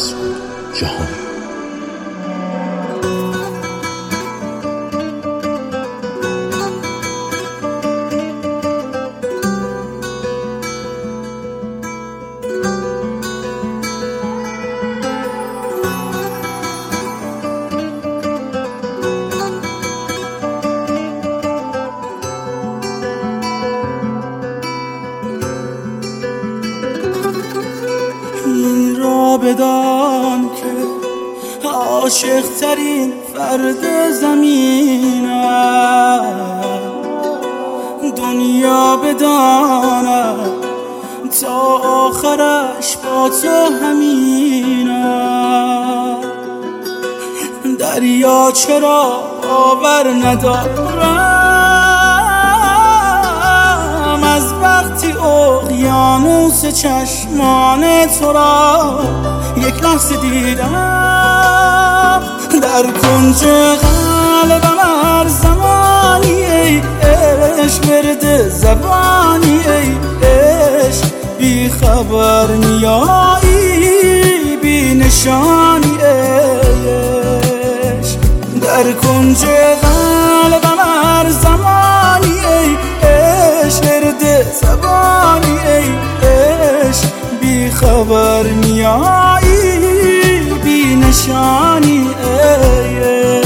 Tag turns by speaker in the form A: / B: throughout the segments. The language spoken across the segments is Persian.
A: مسعود جهانی.
B: این را بدان که عاشق ترین فرد زمینم، دنیا بداند تا آخرش با تو همینم. دریا چرا باور ندارم از وقتی اقیانوس چشمان تو را یک لحظه دیدم. در کنج قلبم هر زمانی ای عشق ورد زبانی ای عشق، بی خبر میایی بی نشانی عشق. در کنج قلبم هر زمانی ای عشق ورد زبانی ای عشق، بی خبر میایی بی نشانی عشق.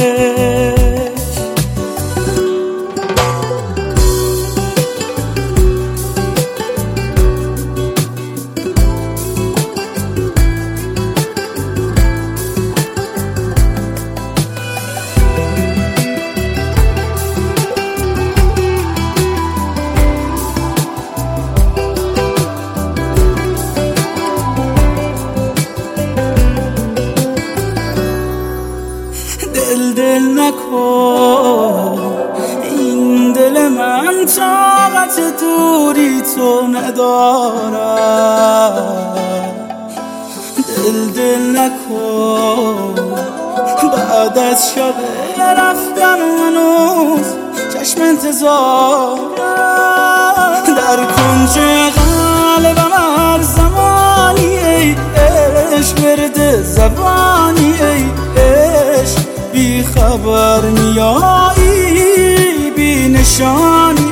B: دل نکن، این دل من طاقت دوری تو ندارد. دل نکن، بعد از شب رفتن هنوز چشم انتظارم. در کنج قلبم هر زمانی ای عشق ورد زبانی ای عشق، بی خبر میایی بی نشانی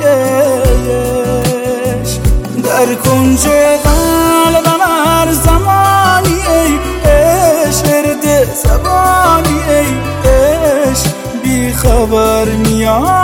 B: عشق. در کنج قلبم هر زمانی ای عشق ورد زبانی ای عشق، بی خبر میایی